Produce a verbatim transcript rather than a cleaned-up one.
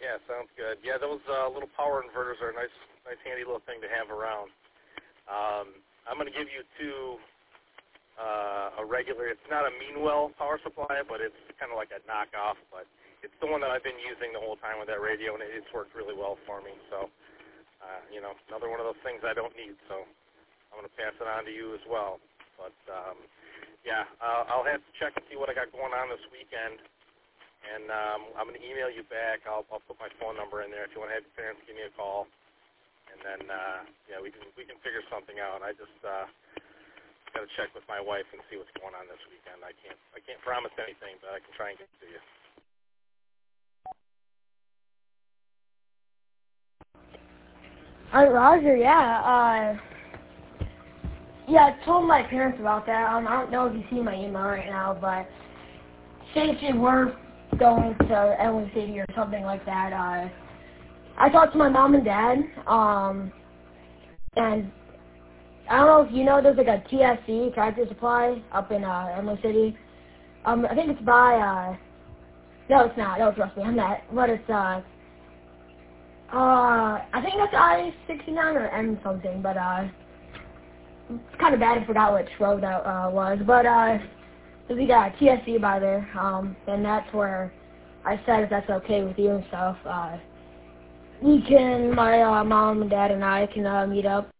Yeah, sounds good. Yeah, those uh, little power inverters are a nice, nice, handy little thing to have around. Um, I'm going to give you two, uh, a regular, it's not a Meanwell power supply, but it's kind of like a knockoff, but it's the one that I've been using the whole time with that radio, and it's worked really well for me. So, uh, you know, another one of those things I don't need, so I'm going to pass it on to you as well. But, um, yeah, uh, I'll have to check and see what I got going on this weekend, and um, I'm going to email you back. I'll, I'll put my phone number in there if you want to have your parents give me a call. And then, uh, yeah, we can we can figure something out. I just uh, got to check with my wife and see what's going on this weekend. I can't I can't promise anything, but I can try and get to you. All right, Roger. Yeah. Uh, yeah, I told my parents about that. Um, I don't know if you see my email right now, but since you were going to Ellen City or something like that, uh, I talked to my mom and dad. Um, and I don't know if you know, there's like a T S C, Tractor Supply, up in uh, Emerald City. Um, I think it's by, uh, no it's not, no trust me, I'm not, but it's, uh, uh, I think that's I sixty-nine or M something, but, uh, it's kind of bad I forgot which road that, uh, was, but, uh, we got a T S C by there, um, and that's where I said if that's okay with you and stuff, uh, we can, my, uh, mom and dad and I can, uh, meet up